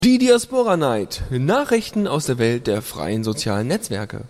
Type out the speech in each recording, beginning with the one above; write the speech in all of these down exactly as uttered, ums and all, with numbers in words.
Die Diaspora Night. Nachrichten aus der Welt der freien sozialen Netzwerke.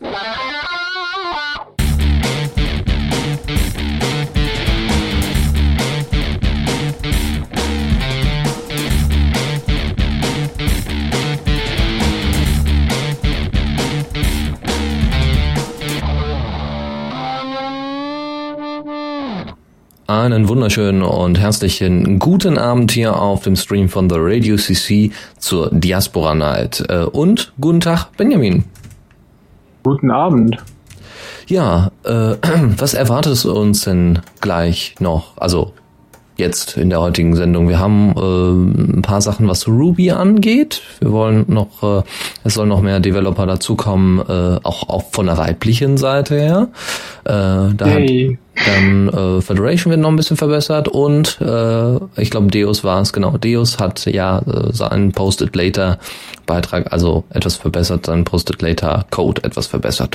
Einen wunderschönen und herzlichen guten Abend hier auf dem Stream von The Radio C C zur Diaspora Night. Und guten Tag, Benjamin. Guten Abend. Ja, äh, was erwartet uns denn gleich noch? Also jetzt in der heutigen Sendung. Wir haben äh, ein paar Sachen, was Ruby angeht. Wir wollen noch, äh, es sollen noch mehr Developer dazukommen, äh, auch, auch von der weiblichen Seite her. Äh, da hey. hat dann äh, Federation wird noch ein bisschen verbessert und äh, ich glaube Deus war es, genau. Deus hat ja äh, seinen Post-it-Later-Beitrag, also etwas verbessert, seinen Post-it-Later-Code etwas verbessert.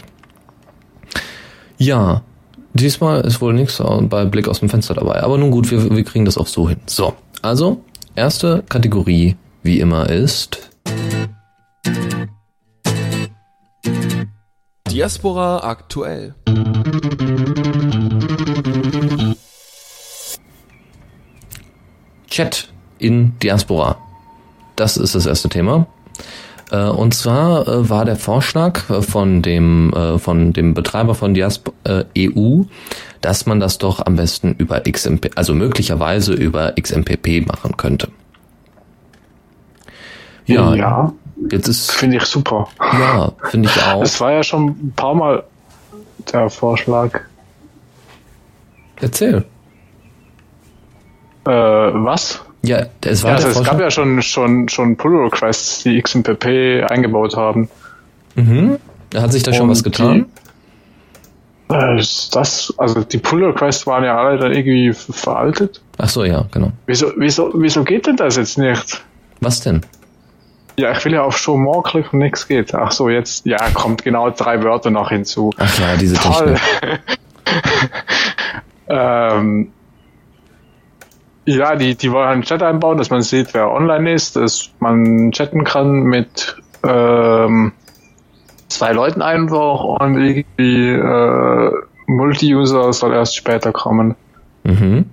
Ja, diesmal ist wohl nichts bei Blick aus dem Fenster dabei. Aber nun gut, wir, wir kriegen das auch so hin. So, also, erste Kategorie, wie immer, ist Diaspora aktuell. Chat in Diaspora. Das ist das erste Thema. Und zwar war der Vorschlag von dem von dem Betreiber von Diaspora E U, dass man das doch am besten über X M P, also möglicherweise über X M P P machen könnte. Ja, ja, jetzt ist finde ich super. Ja, finde ich auch. Es war ja schon ein paar Mal der Vorschlag. Erzähl. Äh, was? Ja, es war ja, also der es gab ja schon schon schon Pull-Requests, die X M P P eingebaut haben. Mhm. Da hat sich da schon Und was getan? Die, äh, das, also die Pull-Requests waren ja alle dann irgendwie veraltet. Ach so, ja, genau. Wieso, wieso, wieso geht denn das jetzt nicht? Was denn? Ja, ich will ja auf Show More klicken und nichts geht. Ach so, jetzt, ja, kommt genau drei Wörter noch hinzu. Ach ja, diese Toll. Technik. ähm, Ja, die, die wollen einen Chat einbauen, dass man sieht, wer online ist, dass man chatten kann mit ähm, zwei Leuten einfach und irgendwie äh, Multi-User soll erst später kommen. Mhm.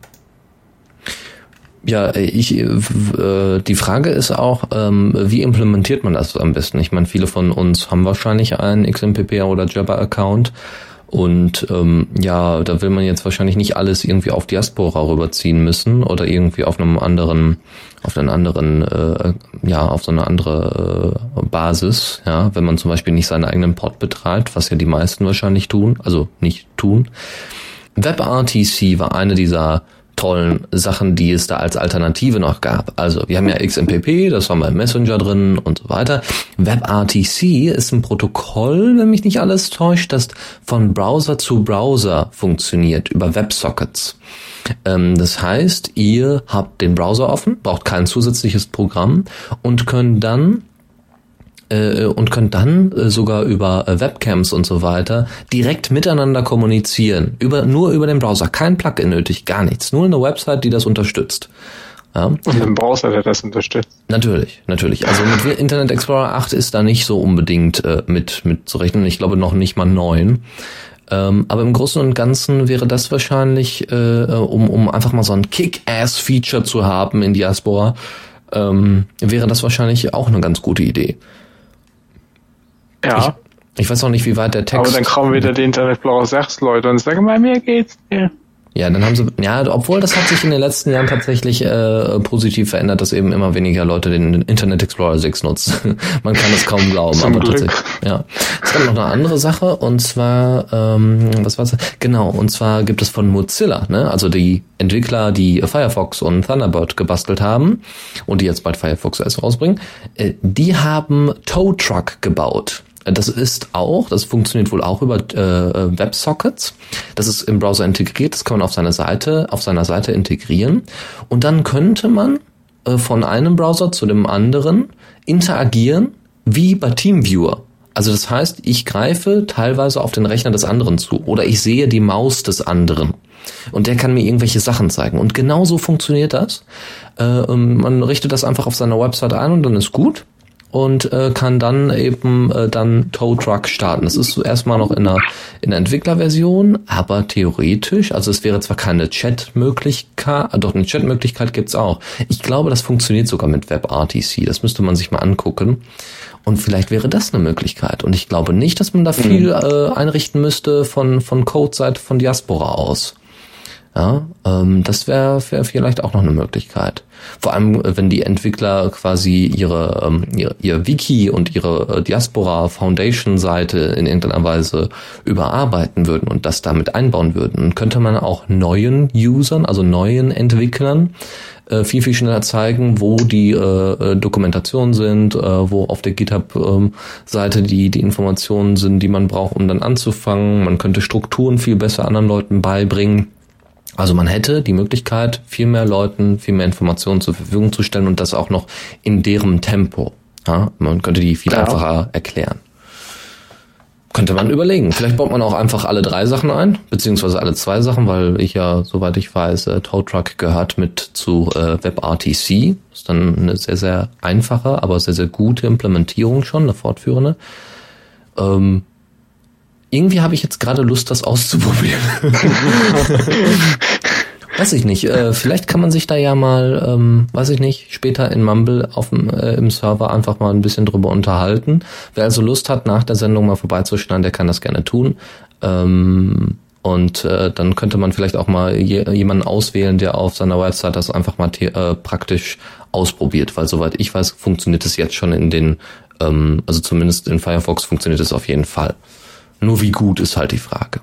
Ja, ich äh, die Frage ist auch, ähm, wie implementiert man das am besten? Ich meine, viele von uns haben wahrscheinlich einen X M P P oder Jabber-Account. Und ähm, ja, da will man jetzt wahrscheinlich nicht alles irgendwie auf Diaspora rüberziehen müssen oder irgendwie auf einem anderen, auf einen anderen, äh, ja, auf so eine andere äh, Basis, ja, wenn man zum Beispiel nicht seinen eigenen Pod betreibt, was ja die meisten wahrscheinlich tun, also nicht tun. WebRTC war eine dieser tollen Sachen, die es da als Alternative noch gab. Also wir haben ja X M P P, das haben wir im Messenger drin und so weiter. WebRTC ist ein Protokoll, wenn mich nicht alles täuscht, das von Browser zu Browser funktioniert, über WebSockets. Ähm, das heißt, ihr habt den Browser offen, braucht kein zusätzliches Programm und könnt dann und könnt dann sogar über Webcams und so weiter direkt miteinander kommunizieren. Über, nur über den Browser. Kein Plugin nötig, gar nichts. Nur eine Website, die das unterstützt. Ja. Und ein Browser, der das unterstützt. Natürlich, natürlich. Also mit Internet Explorer acht ist da nicht so unbedingt äh, mit, mit zu rechnen. Ich glaube noch nicht mal neun. Ähm, aber im Großen und Ganzen wäre das wahrscheinlich, äh, um, um einfach mal so ein Kick-Ass-Feature zu haben in Diaspora, ähm, wäre das wahrscheinlich auch eine ganz gute Idee. Ja. Ich, ich weiß auch nicht, wie weit der Text... Aber dann kommen wieder die Internet Explorer sechs Leute und sagen, bei mir geht's nicht. Ja, dann haben sie... Ja, obwohl das hat sich in den letzten Jahren tatsächlich äh, positiv verändert, dass eben immer weniger Leute den Internet Explorer sechs nutzen. Man kann das kaum glauben, Zum aber Glück. tatsächlich... Ja. Es gab noch eine andere Sache und zwar... Ähm, was war's? Genau, und zwar gibt es von Mozilla, ne? Also die Entwickler, die Firefox und Thunderbird gebastelt haben und die jetzt bald Firefox erst rausbringen, äh, die haben Tow Truck gebaut. Das ist auch, das funktioniert wohl auch über äh, WebSockets. Das ist im Browser integriert, das kann man auf seiner Seite, auf seiner Seite integrieren. Und dann könnte man äh, von einem Browser zu dem anderen interagieren, wie bei TeamViewer. Also das heißt, ich greife teilweise auf den Rechner des anderen zu oder ich sehe die Maus des anderen. Und der kann mir irgendwelche Sachen zeigen. Und genau so funktioniert das. Äh, man richtet das einfach auf seiner Website ein und dann ist gut. und äh, kann dann eben äh, dann Tow Truck starten. Das ist erstmal noch in der, in der Entwicklerversion, aber theoretisch, also es wäre zwar keine Chat-Möglichkeit, doch eine Chat-Möglichkeit gibt's auch. Ich glaube, das funktioniert sogar mit WebRTC. Das müsste man sich mal angucken. Und vielleicht wäre das eine Möglichkeit. Und ich glaube nicht, dass man da viel äh, einrichten müsste von von Code-Seite von Diaspora aus. Ja, ähm, das wäre wär vielleicht auch noch eine Möglichkeit. Vor allem, wenn die Entwickler quasi ihre, ähm, ihr, ihr Wiki und ihre äh, Diaspora Foundation Seite in irgendeiner Weise überarbeiten würden und das damit einbauen würden, dann könnte man auch neuen Usern, also neuen Entwicklern, äh, viel, viel schneller zeigen, wo die äh, Dokumentationen sind, äh, wo auf der GitHub-Seite ähm, die, die Informationen sind, die man braucht, um dann anzufangen. Man könnte Strukturen viel besser anderen Leuten beibringen. Also man hätte die Möglichkeit, viel mehr Leuten, viel mehr Informationen zur Verfügung zu stellen und das auch noch in deren Tempo. Ja, man könnte die viel ja. einfacher erklären. Könnte man überlegen. Vielleicht baut man auch einfach alle drei Sachen ein, beziehungsweise alle zwei Sachen, weil ich ja, soweit ich weiß, äh, Tow Truck gehört mit zu äh, WebRTC. Ist dann eine sehr, sehr einfache, aber sehr, sehr gute Implementierung schon, eine fortführende. Ähm, Irgendwie habe ich jetzt gerade Lust, das auszuprobieren. Weiß ich nicht. Äh, vielleicht kann man sich da ja mal, ähm, weiß ich nicht, später in Mumble auf dem, äh, im Server einfach mal ein bisschen drüber unterhalten. Wer also Lust hat, nach der Sendung mal vorbeizuschneiden, der kann das gerne tun. Ähm, und äh, dann könnte man vielleicht auch mal je, jemanden auswählen, der auf seiner Website das einfach mal te- äh, praktisch ausprobiert. Weil soweit ich weiß, funktioniert es jetzt schon in den, ähm, also zumindest in Firefox funktioniert es auf jeden Fall. Nur wie gut ist halt die Frage.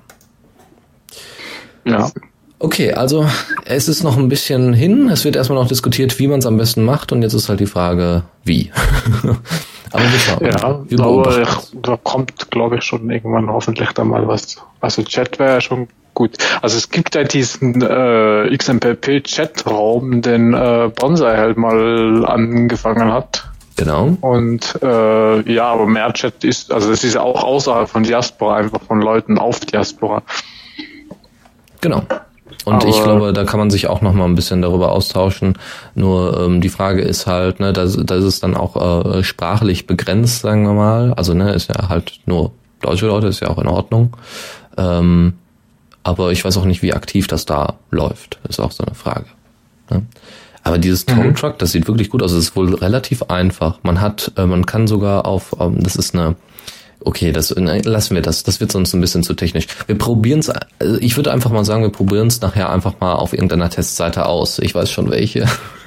Ja. Okay, also es ist noch ein bisschen hin. Es wird erstmal noch diskutiert, wie man es am besten macht. Und jetzt ist halt die Frage, wie. Aber wir schauen. Ja, wir aber ich, da kommt, glaube ich, schon irgendwann hoffentlich da mal was. Also Chat wäre ja schon gut. Also es gibt ja diesen äh, X M P P-Chatraum, den äh, Bonsai halt mal angefangen hat. Genau. Und äh, ja, aber mehr Chat ist, also das ist ja auch außerhalb von Diaspora, einfach von Leuten auf Diaspora. Genau. Und aber ich glaube, da kann man sich auch noch mal ein bisschen darüber austauschen. Nur ähm, die Frage ist halt, ne, da ist es dann auch äh, sprachlich begrenzt, sagen wir mal. Also ne, ist ja halt nur deutsche Leute, ist ja auch in Ordnung. Ähm, aber ich weiß auch nicht, wie aktiv das da läuft. Ist auch so eine Frage. Ne? Aber dieses Tow Truck, das sieht wirklich gut aus. Es ist wohl relativ einfach. Man hat, äh, man kann sogar auf, ähm, das ist eine, okay, das ne, lassen wir das. Das wird sonst ein bisschen zu technisch. Wir probieren es. Also ich würde einfach mal sagen, wir probieren es nachher einfach mal auf irgendeiner Testseite aus. Ich weiß schon welche.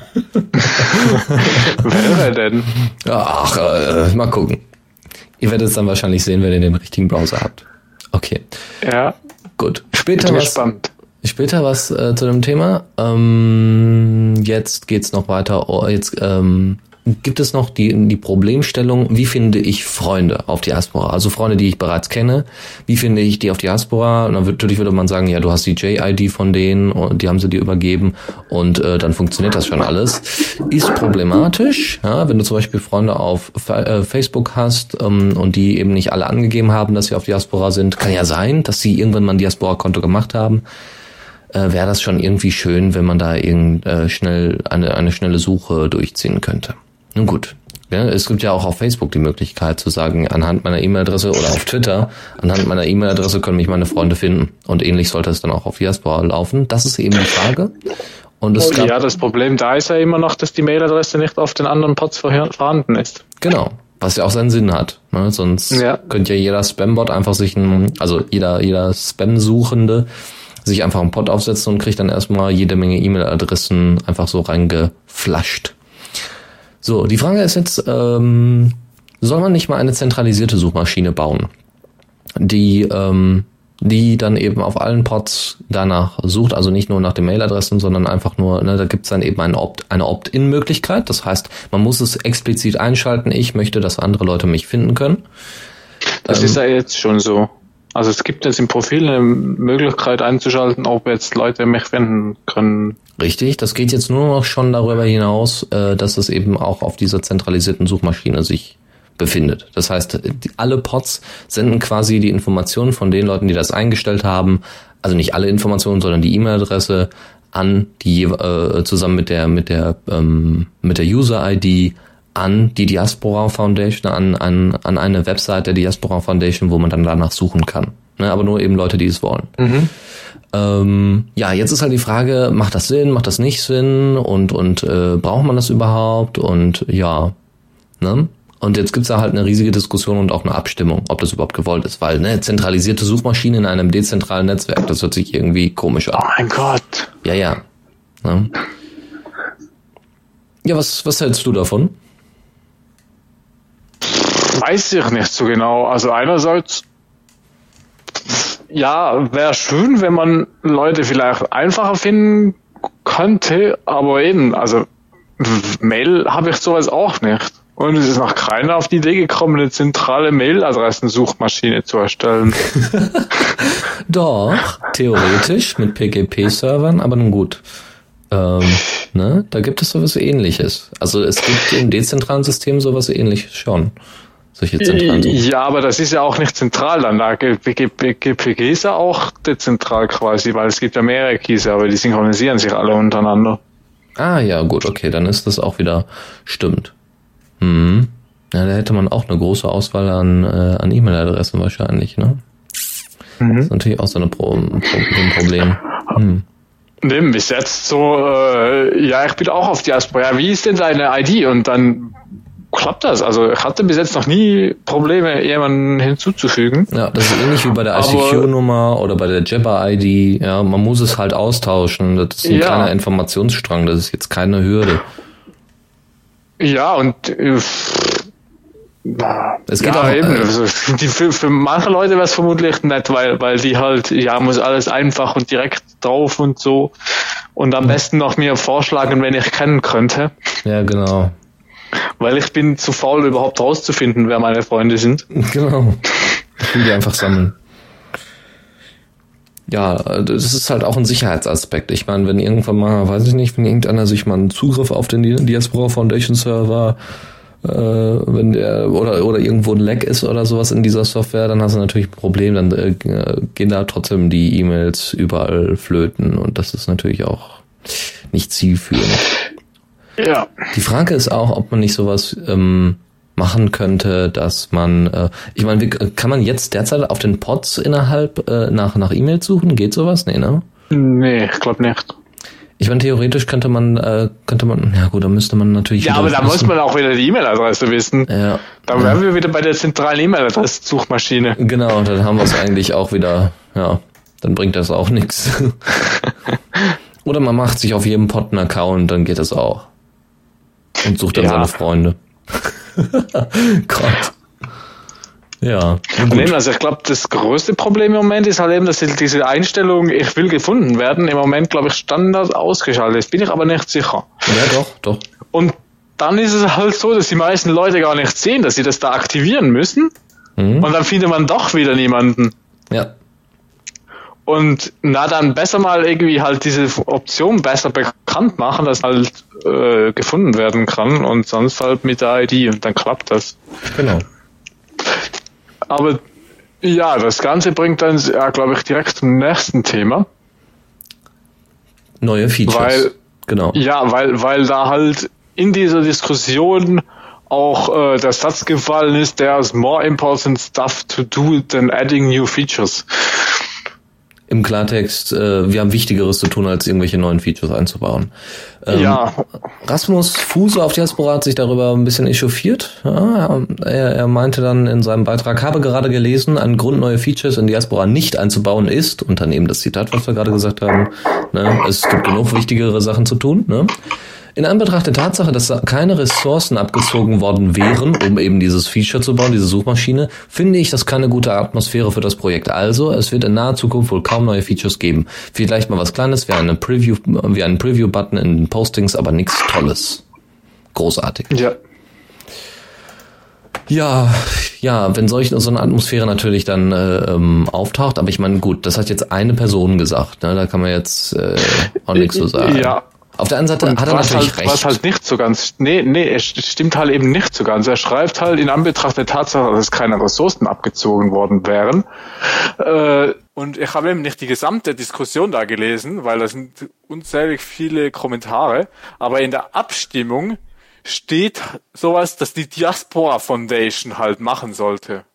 Wer denn? Ach, äh, mal gucken. Ihr werdet es dann wahrscheinlich sehen, wenn ihr den richtigen Browser habt. Okay. Ja. Gut. Später bin was. Gespannt. Später was äh, zu dem Thema. Ähm, jetzt geht's noch weiter. Oh, jetzt ähm, gibt es noch die die Problemstellung, wie finde ich Freunde auf Diaspora? Also Freunde, die ich bereits kenne. Wie finde ich die auf Diaspora? Und dann wird, natürlich würde man sagen, ja, du hast die J I D von denen und die haben sie dir übergeben und äh, dann funktioniert das schon alles. Ist problematisch, ja, wenn du zum Beispiel Freunde auf äh, Facebook hast ähm, und die eben nicht alle angegeben haben, dass sie auf Diaspora sind. Kann ja sein, dass sie irgendwann mal ein Diaspora-Konto gemacht haben. Äh, wäre das schon irgendwie schön, wenn man da irgend, äh, schnell eine, eine schnelle Suche durchziehen könnte. Nun gut. Ja, es gibt ja auch auf Facebook die Möglichkeit zu sagen, anhand meiner E-Mail-Adresse oder auf Twitter, anhand meiner E-Mail-Adresse können mich meine Freunde finden. Und ähnlich sollte es dann auch auf Diaspora laufen. Das ist eben die Frage. Und es gab, ja, das Problem da ist ja immer noch, dass die Mail-Adresse nicht auf den anderen Pods vorhanden ist. Genau. Was ja auch seinen Sinn hat. Ne? Sonst ja. könnte ja jeder Spam-Bot einfach sich ein, also jeder, jeder Spam-Suchende sich einfach einen Pod aufsetzen und kriegt dann erstmal jede Menge E-Mail-Adressen einfach so reingeflasht. So, die Frage ist jetzt, ähm, soll man nicht mal eine zentralisierte Suchmaschine bauen, die ähm, die dann eben auf allen Pods danach sucht, also nicht nur nach den Mailadressen, sondern einfach nur, ne, da gibt's dann eben eine, Opt, eine Opt-in-Möglichkeit, das heißt, man muss es explizit einschalten, ich möchte, dass andere Leute mich finden können. Das ähm, ist ja jetzt schon so. Also es gibt jetzt im Profil eine Möglichkeit einzuschalten, ob jetzt Leute mich finden können. Richtig, das geht jetzt nur noch schon darüber hinaus, äh, dass es eben auch auf dieser zentralisierten Suchmaschine sich befindet. Das heißt, die, alle Pods senden quasi die Informationen von den Leuten, die das eingestellt haben, also nicht alle Informationen, sondern die E-Mail-Adresse an die äh, zusammen mit der mit der ähm, mit der User-I D an die Diaspora Foundation, an, an, an eine Website der Diaspora Foundation, wo man dann danach suchen kann. Ne, aber nur eben Leute, die es wollen. Mhm. Ähm, ja, jetzt ist halt die Frage, macht das Sinn, macht das nicht Sinn und, und äh, braucht man das überhaupt? Und ja, ne? Und jetzt gibt's da halt eine riesige Diskussion und auch eine Abstimmung, ob das überhaupt gewollt ist, weil ne, zentralisierte Suchmaschine in einem dezentralen Netzwerk, das hört sich irgendwie komisch an. Oh mein Gott. Ja, ja. Ne? Ja, was, was hältst du davon? Weiß ich nicht so genau. Also einerseits, ja, wäre schön, wenn man Leute vielleicht einfacher finden könnte, aber eben, also Mail habe ich sowas auch nicht. Und es ist noch keiner auf die Idee gekommen, eine zentrale Mailadressensuchmaschine zu erstellen. Doch, theoretisch mit P G P-Servern, aber nun gut. Ähm, ne, da gibt es sowas Ähnliches. Also es gibt im dezentralen System sowas Ähnliches schon. Solche zentralen Suchen. Ja, aber das ist ja auch nicht zentral dann. Da G P G ist ja auch dezentral quasi, weil es gibt ja mehrere Keys, aber die synchronisieren sich alle untereinander. Ah ja, gut, okay, dann ist das auch wieder stimmt. Hm. Ja, da hätte man auch eine große Auswahl an, äh, an E-Mail-Adressen wahrscheinlich, ne? Mhm. Das ist natürlich auch so, eine Pro- Pro- ein Problem. Hm. Nee, bis jetzt so, äh, ja, ich bin auch auf Diaspora. Ja, wie ist denn deine I D? Und dann klappt das. Also ich hatte bis jetzt noch nie Probleme, jemanden hinzuzufügen. Ja, das ist ähnlich wie bei der I C Q-Nummer oder bei der Jabber-I D. Ja, man muss es halt austauschen. Das ist ein ja. kleiner Informationsstrang. Das ist jetzt keine Hürde. Ja, und äh, es geht ja, auch, eben. Äh, also die, für, für manche Leute wäre es vermutlich nett, weil weil die halt, ja, muss alles einfach und direkt drauf und so. Und am besten noch mir vorschlagen, wenn ich kennen könnte. Ja, genau. Weil ich bin zu faul, überhaupt rauszufinden, wer meine Freunde sind. Genau. Ich will die einfach sammeln. Ja, das ist halt auch ein Sicherheitsaspekt. Ich meine, wenn irgendwann mal, weiß ich nicht, wenn irgendeiner sich mal einen Zugriff auf den Diaspora Foundation Server, äh, wenn der, oder, oder irgendwo ein Leck ist oder sowas in dieser Software, dann hast du natürlich ein Problem, dann äh, gehen da trotzdem die E-Mails überall flöten und das ist natürlich auch nicht zielführend. Ja. Die Frage ist auch, ob man nicht sowas ähm, machen könnte, dass man, äh, ich meine, kann man jetzt derzeit auf den Pods innerhalb äh, nach nach E-Mails suchen? Geht sowas? Nee, ne? Nee, ich glaube nicht. Ich meine, theoretisch könnte man, äh, könnte man, ja gut, da müsste man natürlich. Ja, aber da muss man auch wieder die E-Mail-Adresse wissen. Ja. Da wären ja. wir wieder bei der zentralen E-Mail-Adresse-Suchmaschine. Genau, dann haben wir es eigentlich auch wieder, ja, dann bringt das auch nichts. Oder man macht sich auf jedem Pod einen Account, dann geht das auch. Und sucht dann ja. seine Freunde. Gott. Ja. Nee, also ich glaube, das größte Problem im Moment ist halt eben, dass diese Einstellung, ich will gefunden werden, im Moment, glaube ich, Standard ausgeschaltet ist. Bin ich aber nicht sicher. Ja, doch, doch. Und dann ist es halt so, dass die meisten Leute gar nicht sehen, dass sie das da aktivieren müssen. Mhm. Und dann findet man doch wieder niemanden. Ja. Und na, dann besser mal irgendwie halt diese Option besser bekannt machen, dass halt äh, gefunden werden kann und sonst halt mit der I D und dann klappt das. Genau. Aber ja, das Ganze bringt dann, ja, glaube ich, direkt zum nächsten Thema. Neue Features. Weil, genau. Ja, weil, weil da halt in dieser Diskussion auch äh, der Satz gefallen ist, there's more important stuff to do than adding new features. Im Klartext, äh, wir haben Wichtigeres zu tun, als irgendwelche neuen Features einzubauen. Ähm, ja. Rasmus Fuse auf Diaspora hat sich darüber ein bisschen echauffiert. Ja, er, er meinte dann in seinem Beitrag, habe gerade gelesen, ein Grund, neue Features in Diaspora nicht einzubauen ist, und dann eben das Zitat, was wir gerade gesagt haben, ne, es gibt genug wichtigere Sachen zu tun, ne? In Anbetracht der Tatsache, dass keine Ressourcen abgezogen worden wären, um eben dieses Feature zu bauen, diese Suchmaschine, finde ich das keine gute Atmosphäre für das Projekt. Also, es wird in naher Zukunft wohl kaum neue Features geben. Vielleicht mal was Kleines, wie eine Preview, wie ein Preview-Button in den Postings, aber nichts Tolles. Großartig. Ja. Ja, ja, wenn solch so eine Atmosphäre natürlich dann äh, ähm, auftaucht, aber ich meine, gut, das hat jetzt eine Person gesagt, ne? Da kann man jetzt äh, auch nichts zu sagen. Ja. Auf der anderen Seite und hat er natürlich halt, recht. Was halt nicht so ganz, nee, nee, es stimmt halt eben nicht so ganz. Er schreibt halt in Anbetracht der Tatsache, dass keine Ressourcen abgezogen worden wären. Äh, und ich habe eben nicht die gesamte Diskussion da gelesen, weil da sind unzählig viele Kommentare. Aber in der Abstimmung steht sowas, dass die Diaspora Foundation halt machen sollte.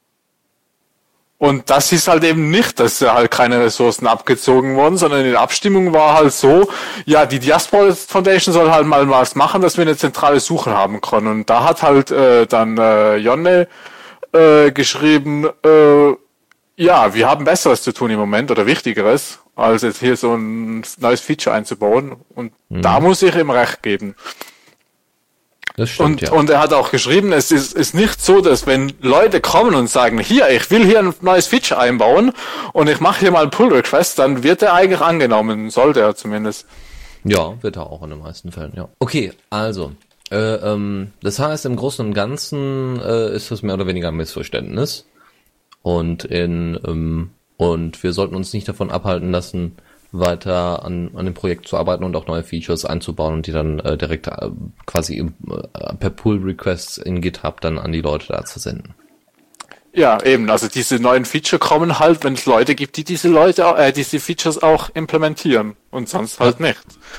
Und das ist halt eben nicht, dass halt keine Ressourcen abgezogen wurden, sondern die Abstimmung war halt so, ja, die Diaspora Foundation soll halt mal was machen, dass wir eine zentrale Suche haben können. Und da hat halt äh, dann äh, Jonne äh, geschrieben, äh, ja, wir haben Besseres zu tun im Moment oder Wichtigeres, als jetzt hier so ein neues Feature einzubauen. Und mhm. da muss ich ihm recht geben. Das stimmt, und, ja. und er hat auch geschrieben, es ist, ist nicht so, dass wenn Leute kommen und sagen, hier, ich will hier ein neues Feature einbauen und ich mache hier mal einen Pull-Request, dann wird er eigentlich angenommen, sollte er zumindest. Ja, wird er auch in den meisten Fällen, ja. Okay, also, äh, ähm, das heißt, im Großen und Ganzen äh, ist das mehr oder weniger ein Missverständnis und in ähm, und wir sollten uns nicht davon abhalten lassen, weiter an, an dem Projekt zu arbeiten und auch neue Features einzubauen und die dann äh, direkt äh, quasi äh, per Pull-Requests in GitHub dann an die Leute da zu senden. Ja, eben, also diese neuen Feature kommen halt, wenn es Leute gibt, die diese Leute, äh, diese Features auch implementieren und sonst halt ja. nicht.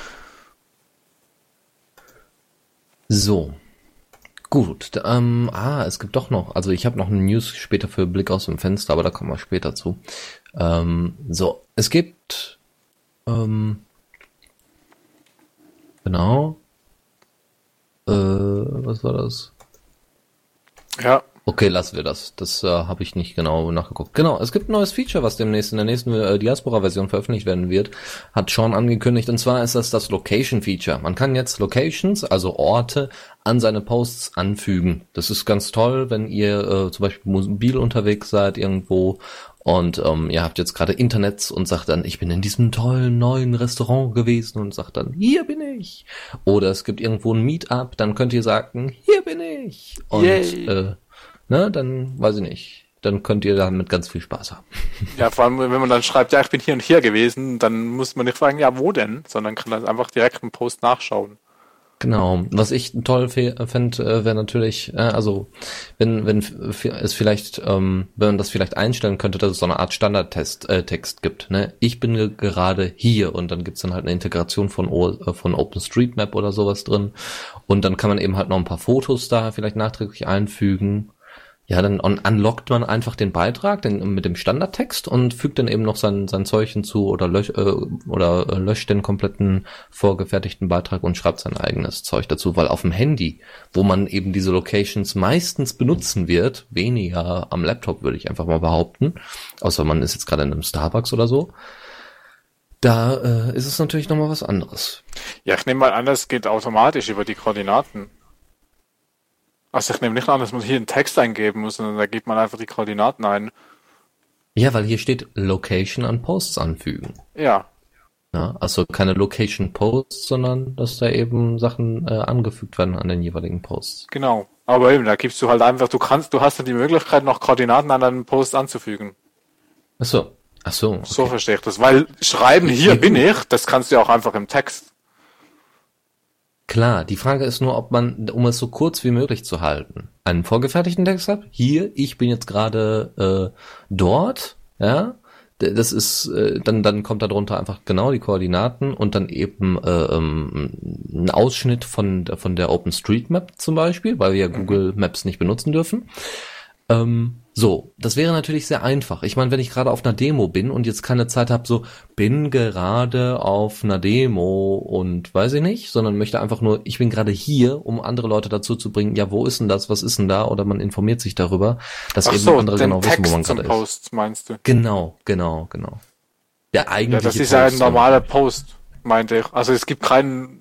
So. Gut, ähm, ah, es gibt doch noch, also ich habe noch eine News später für Blick aus dem Fenster, aber da kommen wir später zu. Ähm, so, es gibt Ähm, genau. Äh, was war das? Ja. Okay, lassen wir das. Das äh, habe ich nicht genau nachgeguckt. Genau, es gibt ein neues Feature, was demnächst in der nächsten äh, Diaspora-Version veröffentlicht werden wird. Hat Sean angekündigt. Und zwar ist das das Location-Feature. Man kann jetzt Locations, also Orte, an seine Posts anfügen. Das ist ganz toll, wenn ihr äh, zum Beispiel mobil unterwegs seid irgendwo und ähm, ihr habt jetzt gerade Internets und sagt dann, ich bin in diesem tollen neuen Restaurant gewesen und sagt dann, hier bin ich. Oder es gibt irgendwo ein Meetup, dann könnt ihr sagen, hier bin ich. Und äh, ne, dann weiß ich nicht. Dann könnt ihr damit ganz viel Spaß haben. Ja, vor allem, wenn man dann schreibt, ja, ich bin hier und hier gewesen, dann muss man nicht fragen, ja, wo denn? Sondern kann dann einfach direkt im Post nachschauen. Genau. Was ich toll fände, wäre natürlich, äh, also wenn wenn es vielleicht, ähm, wenn man das vielleicht einstellen könnte, dass es so eine Art Standardtext äh, Text gibt. Ne? Ich bin gerade hier und dann gibt's dann halt eine Integration von o- von OpenStreetMap oder sowas drin und dann kann man eben halt noch ein paar Fotos da vielleicht nachträglich einfügen. Ja, dann un- unlockt man einfach den Beitrag den, mit dem Standardtext und fügt dann eben noch sein, sein Zeug hinzu oder, lösch, äh, oder äh, löscht den kompletten vorgefertigten Beitrag und schreibt sein eigenes Zeug dazu, weil auf dem Handy, wo man eben diese Locations meistens benutzen wird, weniger am Laptop, würde ich einfach mal behaupten, außer man ist jetzt gerade in einem Starbucks oder so, da äh, ist es natürlich nochmal was anderes. Ja, ich nehme mal an, das geht automatisch über die Koordinaten. Also ich nehme nicht an, dass man hier einen Text eingeben muss, sondern da gibt man einfach die Koordinaten ein. Ja, weil hier steht Location an Posts anfügen. Ja. Ja, also keine Location Posts, sondern dass da eben Sachen äh, angefügt werden an den jeweiligen Posts. Genau. Aber eben, da gibst du halt einfach, du kannst, du hast dann die Möglichkeit, noch Koordinaten an deinen Post anzufügen. Ach so. Ach so. Okay. So verstehe ich das. Weil schreiben, hier bin ich, das kannst du ja auch einfach im Text. Klar, die Frage ist nur, ob man, um es so kurz wie möglich zu halten, einen vorgefertigten Text hat. Hier, ich bin jetzt gerade äh, dort, ja. Das ist, äh, dann dann kommt da drunter einfach genau die Koordinaten und dann eben äh, ähm, ein Ausschnitt von von der OpenStreetMap zum Beispiel, weil wir ja Google Maps nicht benutzen dürfen. Ähm, so, das wäre natürlich sehr einfach. Ich meine, wenn ich gerade auf einer Demo bin und jetzt keine Zeit habe, so bin gerade auf einer Demo und weiß ich nicht, sondern möchte einfach nur, ich bin gerade hier, um andere Leute dazu zu bringen, ja, wo ist denn das, was ist denn da? Oder man informiert sich darüber, dass Ach eben so, andere den genau Text wissen, wo man zum gerade Post, ist. meinst du? Genau, genau, genau. Der eigentliche Ja, das ist Post, ja ein normaler Post, meinte ich. Also es gibt keinen,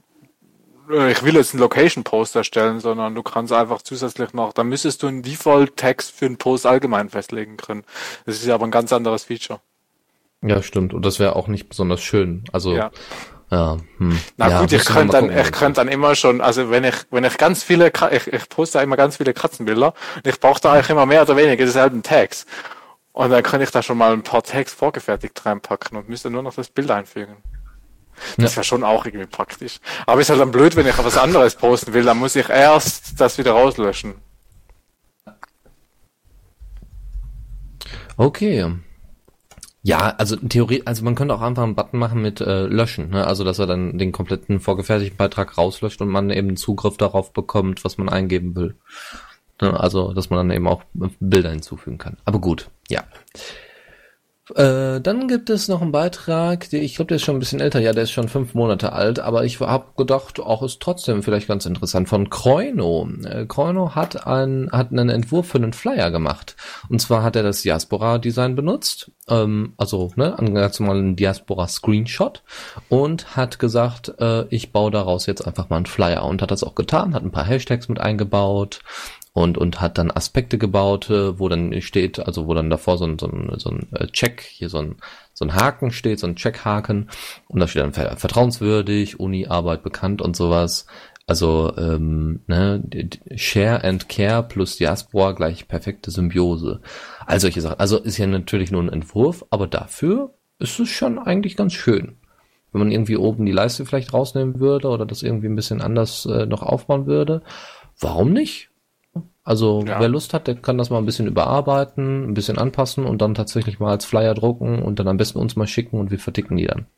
ich will jetzt einen Location-Post erstellen, sondern du kannst einfach zusätzlich noch, dann müsstest du einen Default-Text für einen Post allgemein festlegen können. Das ist ja aber ein ganz anderes Feature. Ja, stimmt. Und das wäre auch nicht besonders schön. Also, ja. ja hm. Na ja, gut, ich könnte dann, ich könnte dann immer schon, also wenn ich, wenn ich ganz viele, ich, ich poste ja immer ganz viele Katzenbilder und ich brauche da eigentlich immer mehr oder weniger dieselben Tags. Und dann kann ich da schon mal ein paar Tags vorgefertigt reinpacken und müsste nur noch das Bild einfügen. Das wäre schon auch irgendwie praktisch. Aber ist halt dann blöd, wenn ich was anderes posten will, dann muss ich erst das wieder rauslöschen. Okay. Ja, also Theorie, also man könnte auch einfach einen Button machen mit äh, löschen, ne? Also dass er dann den kompletten vorgefertigten Beitrag rauslöscht und man eben Zugriff darauf bekommt, was man eingeben will. Ne? Also dass man dann eben auch Bilder hinzufügen kann. Aber gut, ja. Äh, dann gibt es noch einen Beitrag, der, ich glaube, der ist schon ein bisschen älter, ja, der ist schon fünf Monate alt, aber ich habe gedacht, auch ist trotzdem vielleicht ganz interessant, von Kroino. Äh, Kroino hat, ein, hat einen Entwurf für einen Flyer gemacht. Und zwar hat er das Diaspora-Design benutzt, ähm, also ne, einen ganz normalen Diaspora-Screenshot und hat gesagt, äh, ich baue daraus jetzt einfach mal einen Flyer und hat das auch getan, hat ein paar Hashtags mit eingebaut, und und hat dann Aspekte gebaut, wo dann steht, also wo dann davor so ein so ein, so ein Check, hier so ein so ein Haken steht, so ein Checkhaken und da steht dann vertrauenswürdig, Uni-Arbeit bekannt und sowas. Also ähm, ne, Share and Care plus Diaspora gleich perfekte Symbiose. All solche Sachen. Also ist ja natürlich nur ein Entwurf, aber dafür ist es schon eigentlich ganz schön. Wenn man irgendwie oben die Leiste vielleicht rausnehmen würde oder das irgendwie ein bisschen anders äh, noch aufbauen würde, warum nicht? Also ja. Wer Lust hat, der kann das mal ein bisschen überarbeiten, ein bisschen anpassen und dann tatsächlich mal als Flyer drucken und dann am besten uns mal schicken und wir verticken die dann.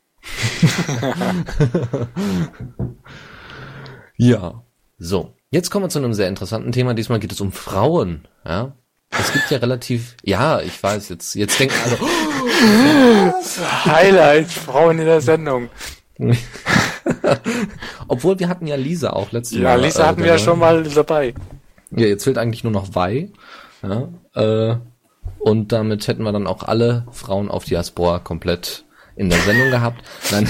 Ja, so. Jetzt kommen wir zu einem sehr interessanten Thema. Diesmal geht es um Frauen. Ja, es gibt ja relativ, ja, ich weiß, jetzt jetzt denken alle, oh, Highlight, Frauen in der Sendung. Obwohl wir hatten ja Lisa auch letztes ja, Mal. Ja, Lisa äh, hatten wir ja schon mal dabei. Ja, jetzt fehlt eigentlich nur noch Wei. Ja, äh, und damit hätten wir dann auch alle Frauen auf Diaspora komplett in der Sendung gehabt. Nein.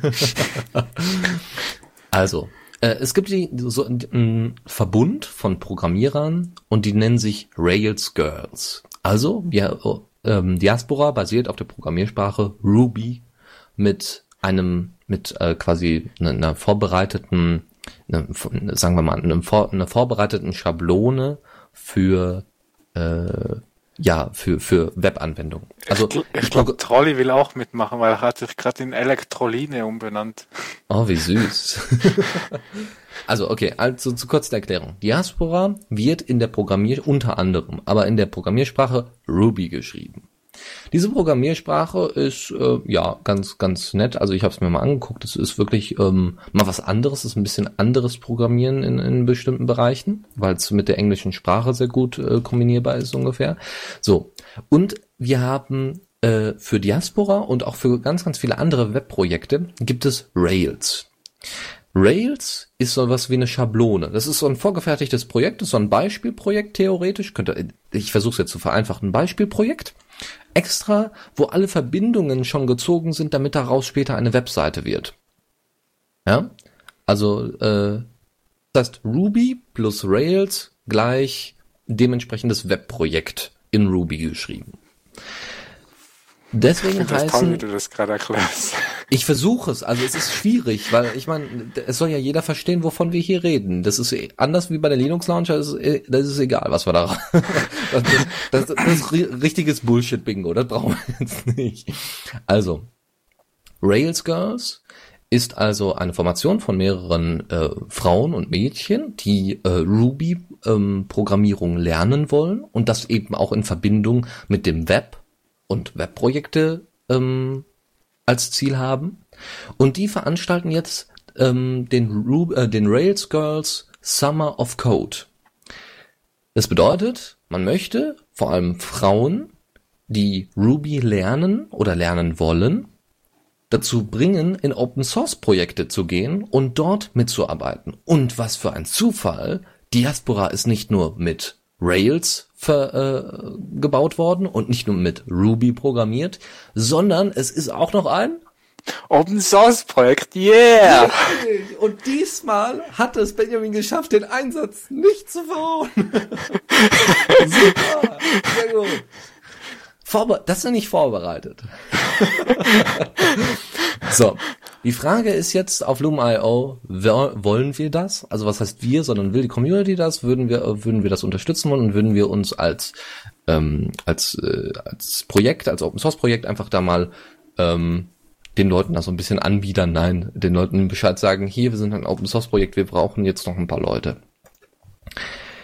Also, äh, es gibt die, so einen Verbund von Programmierern und die nennen sich Rails Girls. Also, ja, ähm, Diaspora basiert auf der Programmiersprache Ruby mit einem, mit äh, quasi einer, einer vorbereiteten Eine, sagen wir mal, eine, vor, eine vorbereiteten Schablone für äh, ja für für Webanwendungen. Also ich, ich glaube, Trolli will auch mitmachen, weil er hat sich gerade in Elektroline umbenannt. Oh, wie süß. Also okay, also zu kurz der Erklärung. Diaspora wird in der Programmier unter anderem, aber in der Programmiersprache Ruby geschrieben. Diese Programmiersprache ist äh, ja ganz ganz nett. Also ich habe es mir mal angeguckt. Es ist wirklich ähm, mal was anderes. Es ist ein bisschen anderes Programmieren in, in bestimmten Bereichen, weil es mit der englischen Sprache sehr gut äh, kombinierbar ist ungefähr. So, und wir haben äh, für Diaspora und auch für ganz ganz viele andere Webprojekte gibt es Rails. Rails ist so was wie eine Schablone. Das ist so ein vorgefertigtes Projekt, das ist so ein Beispielprojekt theoretisch. Könnte, ich versuche es jetzt zu vereinfachen, ein Beispielprojekt. Extra, wo alle Verbindungen schon gezogen sind, damit daraus später eine Webseite wird. Ja, also äh, das heißt Ruby plus Rails gleich dementsprechendes Webprojekt in Ruby geschrieben. Deswegen ich das heißen, toll, wie du das gerade erklärst. Ich versuche es, also es ist schwierig, weil ich meine, es soll ja jeder verstehen, wovon wir hier reden. Das ist anders wie bei der Linux Launcher, das ist, das ist egal, was wir da. Das, das, das ist richtiges Bullshit-Bingo, das brauchen wir jetzt nicht. Also, Rails Girls ist also eine Formation von mehreren äh, Frauen und Mädchen, die äh, Ruby-Programmierung ähm, lernen wollen und das eben auch in Verbindung mit dem Web und Webprojekte ähm, als Ziel haben. Und die veranstalten jetzt ähm, den, Ru- äh, den Rails Girls Summer of Code. Das bedeutet, man möchte vor allem Frauen, die Ruby lernen oder lernen wollen, dazu bringen, in Open-Source-Projekte zu gehen und dort mitzuarbeiten. Und was für ein Zufall, Diaspora ist nicht nur mit Rails ver, äh, gebaut worden und nicht nur mit Ruby programmiert, sondern es ist auch noch ein Open-Source-Projekt, yeah! Und diesmal hat es Benjamin geschafft, den Einsatz nicht zu verhauen. Super, sehr gut. Vorbe- das ist nicht vorbereitet. So, die Frage ist jetzt auf Loom Punkt io, wollen wir das? Also was heißt wir, sondern will die Community das? Würden wir würden wir das unterstützen wollen und würden wir uns als ähm, als äh, als Projekt, als Open Source Projekt einfach da mal ähm, den Leuten das so ein bisschen anbiedern? Nein, den Leuten Bescheid sagen, hier, wir sind ein Open Source Projekt, wir brauchen jetzt noch ein paar Leute.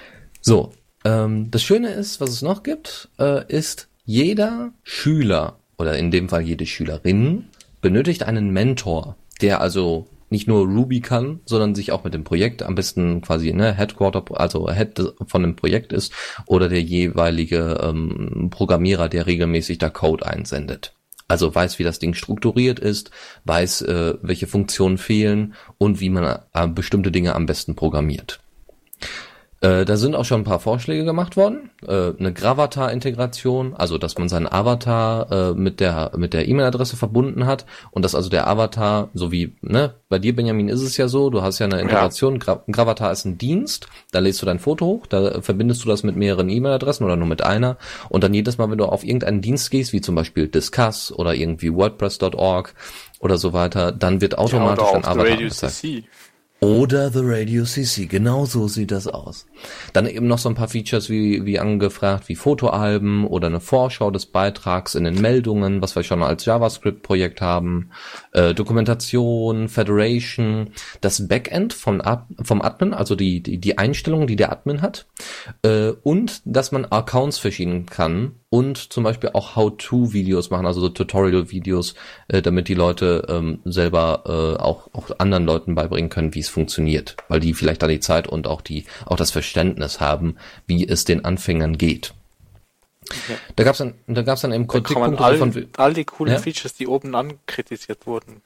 So, ähm, das Schöne ist, was es noch gibt, äh, ist, jeder Schüler oder in dem Fall jede Schülerin, benötigt einen Mentor, der also nicht nur Ruby kann, sondern sich auch mit dem Projekt am besten quasi ne Headquarter, also Head von dem Projekt ist oder der jeweilige ähm, Programmierer, der regelmäßig da Code einsendet. Also weiß, wie das Ding strukturiert ist, weiß, äh, welche Funktionen fehlen und wie man äh, bestimmte Dinge am besten programmiert. Äh, da sind auch schon ein paar Vorschläge gemacht worden. Äh, eine Gravatar-Integration, also dass man seinen Avatar äh, mit der mit der E-Mail-Adresse verbunden hat und dass also der Avatar, so wie ne bei dir Benjamin ist es ja so, du hast ja eine Integration. Ja. Gra- Gravatar ist ein Dienst, da lädst du dein Foto hoch, da verbindest du das mit mehreren E-Mail-Adressen oder nur mit einer und dann jedes Mal, wenn du auf irgendeinen Dienst gehst, wie zum Beispiel Discuss oder irgendwie WordPress Punkt org oder so weiter, dann wird automatisch ja, dein Avatar Radio C C. Oder The Radio C C, genau so sieht das aus. Dann eben noch so ein paar Features wie wie angefragt, wie Fotoalben oder eine Vorschau des Beitrags in den Meldungen, was wir schon als JavaScript-Projekt haben, äh, Dokumentation, Federation, das Backend vom, Ad, vom Admin, also die, die die Einstellungen, die der Admin hat, äh, und dass man Accounts verschieben kann und zum Beispiel auch How-to-Videos machen, also so Tutorial-Videos, äh, damit die Leute ähm, selber äh, auch auch anderen Leuten beibringen können, wie es funktioniert, weil die vielleicht da die Zeit und auch die auch das Verständnis haben, wie es den Anfängern geht. Ja. Da gab's dann da gab's dann eben Kritikpunkte all, von all die coolen ja? Features, die oben ankritisiert wurden.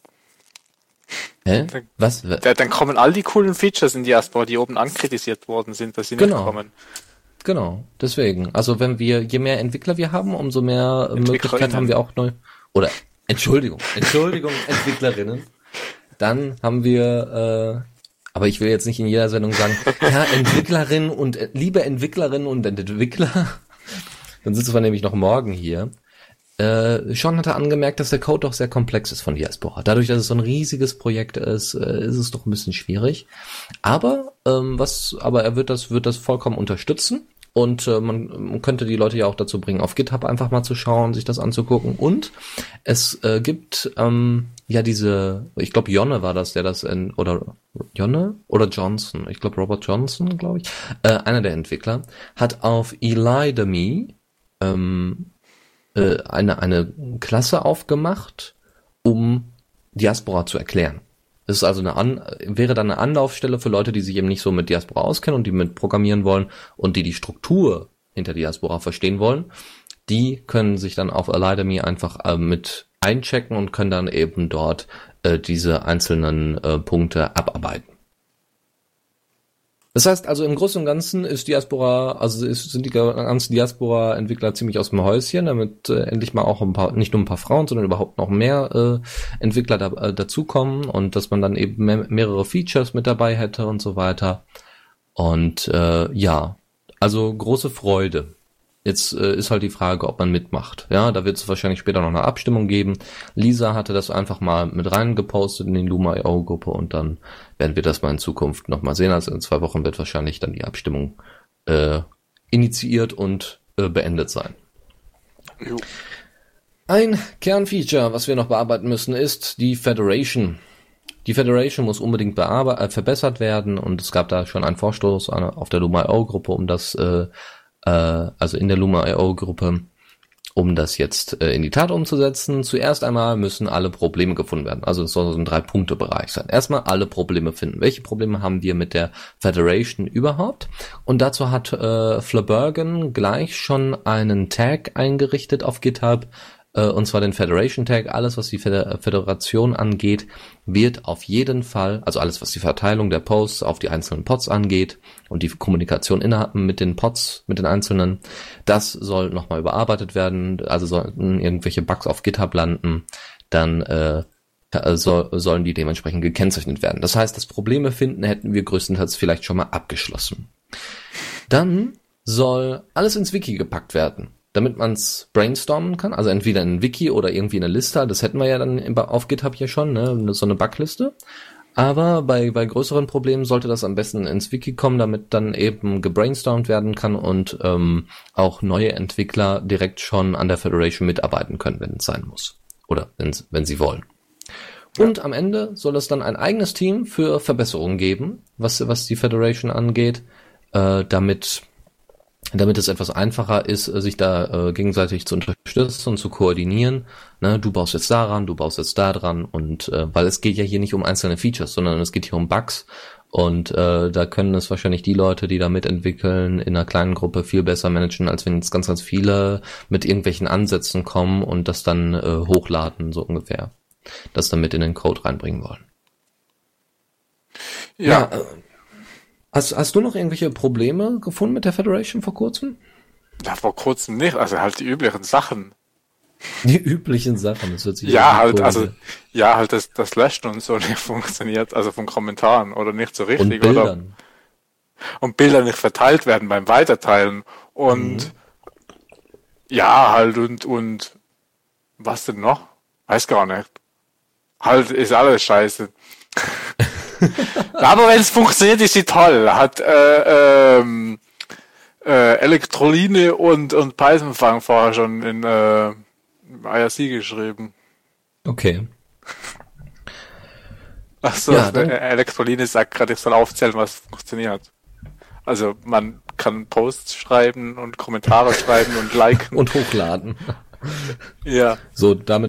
Hä? Dann, Was? Da, dann kommen all die coolen Features in Diaspora, die oben ankritisiert worden sind, dass sie genau. nicht kommen. Genau, deswegen. Also wenn wir, je mehr Entwickler wir haben, umso mehr Möglichkeiten haben wir auch neu. Oder Entschuldigung, Entschuldigung, Entwicklerinnen. Dann haben wir, äh, aber ich will jetzt nicht in jeder Sendung sagen, ja, Entwicklerinnen und äh, liebe Entwicklerinnen und Entwickler. Dann sitzen wir nämlich noch morgen hier. Äh, Sean hatte angemerkt, dass der Code doch sehr komplex ist von Diaspora. Dadurch, dass es so ein riesiges Projekt ist, äh, ist es doch ein bisschen schwierig. Aber ähm, was, aber er wird das, wird das vollkommen unterstützen. Und äh, man, man könnte die Leute ja auch dazu bringen, auf GitHub einfach mal zu schauen, sich das anzugucken. Und es äh, gibt ähm, ja diese, ich glaube Jonne war das, der das in, oder Jonne oder Johnson, ich glaube Robert Johnson, glaube ich, äh, einer der Entwickler, hat auf Elidemy ähm, äh, eine eine Klasse aufgemacht, um Diaspora zu erklären. Das ist also eine An- wäre dann eine Anlaufstelle für Leute, die sich eben nicht so mit Diaspora auskennen und die mit programmieren wollen und die die Struktur hinter Diaspora verstehen wollen. Die können sich dann auf Elidemy einfach äh, mit einchecken und können dann eben dort äh, diese einzelnen äh, Punkte abarbeiten. Das heißt also im Großen und Ganzen ist Diaspora, also ist, sind die ganzen Diaspora-Entwickler ziemlich aus dem Häuschen, damit äh, endlich mal auch ein paar, nicht nur ein paar Frauen, sondern überhaupt noch mehr äh, Entwickler da, äh, dazukommen und dass man dann eben mehr, mehrere Features mit dabei hätte und so weiter. Und äh, ja, also große Freude. Jetzt äh, ist halt die Frage, ob man mitmacht. Ja, da wird es wahrscheinlich später noch eine Abstimmung geben. Lisa hatte das einfach mal mit reingepostet in die Luma Punkt io Gruppe und dann werden wir das mal in Zukunft nochmal sehen. Also in zwei Wochen wird wahrscheinlich dann die Abstimmung äh, initiiert und äh, beendet sein. Jo. Ein Kernfeature, was wir noch bearbeiten müssen, ist die Federation. Die Federation muss unbedingt bearbe- äh, verbessert werden und es gab da schon einen Vorstoß auf der Luma Punkt io Gruppe, um das äh, also in der Luma Punkt io Gruppe, um das jetzt äh, in die Tat umzusetzen. Zuerst einmal müssen alle Probleme gefunden werden. Also es soll so ein Drei-Punkte-Bereich sein. Erstmal alle Probleme finden. Welche Probleme haben wir mit der Federation überhaupt? Und dazu hat äh, Flabergen gleich schon einen Tag eingerichtet auf GitHub, äh, und zwar den Federation Tag. Alles, was die Feder- Föderation angeht, wird auf jeden Fall, also alles, was die Verteilung der Posts auf die einzelnen Pods angeht und die Kommunikation innerhalb mit den Pods, mit den einzelnen, das soll nochmal überarbeitet werden. Also sollten irgendwelche Bugs auf GitHub landen, dann äh, soll, sollen die dementsprechend gekennzeichnet werden. Das heißt, das Probleme finden hätten wir größtenteils vielleicht schon mal abgeschlossen. Dann soll alles ins Wiki gepackt werden, damit man es brainstormen kann, also entweder in ein Wiki oder irgendwie in eine Liste, das hätten wir ja dann auf GitHub ja schon, ne, so eine Bugliste. Aber bei bei größeren Problemen sollte das am besten ins Wiki kommen, damit dann eben gebrainstormt werden kann und ähm, auch neue Entwickler direkt schon an der Federation mitarbeiten können, wenn es sein muss. Oder wenn, wenn sie wollen. Und am Ende soll es dann ein eigenes Team für Verbesserungen geben, was was die Federation angeht, äh, damit damit es etwas einfacher ist, sich da äh, gegenseitig zu unterstützen und zu koordinieren. Ne, du baust jetzt daran, du baust jetzt da dran und äh, weil es geht ja hier nicht um einzelne Features, sondern es geht hier um Bugs und äh, da können es wahrscheinlich die Leute, die da mitentwickeln, in einer kleinen Gruppe viel besser managen, als wenn jetzt ganz, ganz viele mit irgendwelchen Ansätzen kommen und das dann äh, hochladen, so ungefähr. Das dann mit in den Code reinbringen wollen. Ja. ja äh, Hast, hast du noch irgendwelche Probleme gefunden mit der Federation vor kurzem? Ja, vor kurzem nicht, also halt die üblichen Sachen. Die üblichen Sachen, das wird sich Ja, halt, also, ja, halt das, das Löschen und so nicht funktioniert, also von Kommentaren oder nicht so richtig. Und Bildern. Oder, und Bilder nicht verteilt werden beim Weiterteilen und, mhm. ja, halt und, und, was denn noch? Weiß gar nicht. Halt, ist alles scheiße. Aber wenn es funktioniert, ist sie toll. Hat äh, ähm, äh, Elektroline und und Python vorher schon in äh, I R C geschrieben. Okay. Achso, ja, Elektroline sagt gerade, ich soll aufzählen, was funktioniert. Also man kann Posts schreiben und Kommentare schreiben und liken. Und hochladen. Ja. So, damit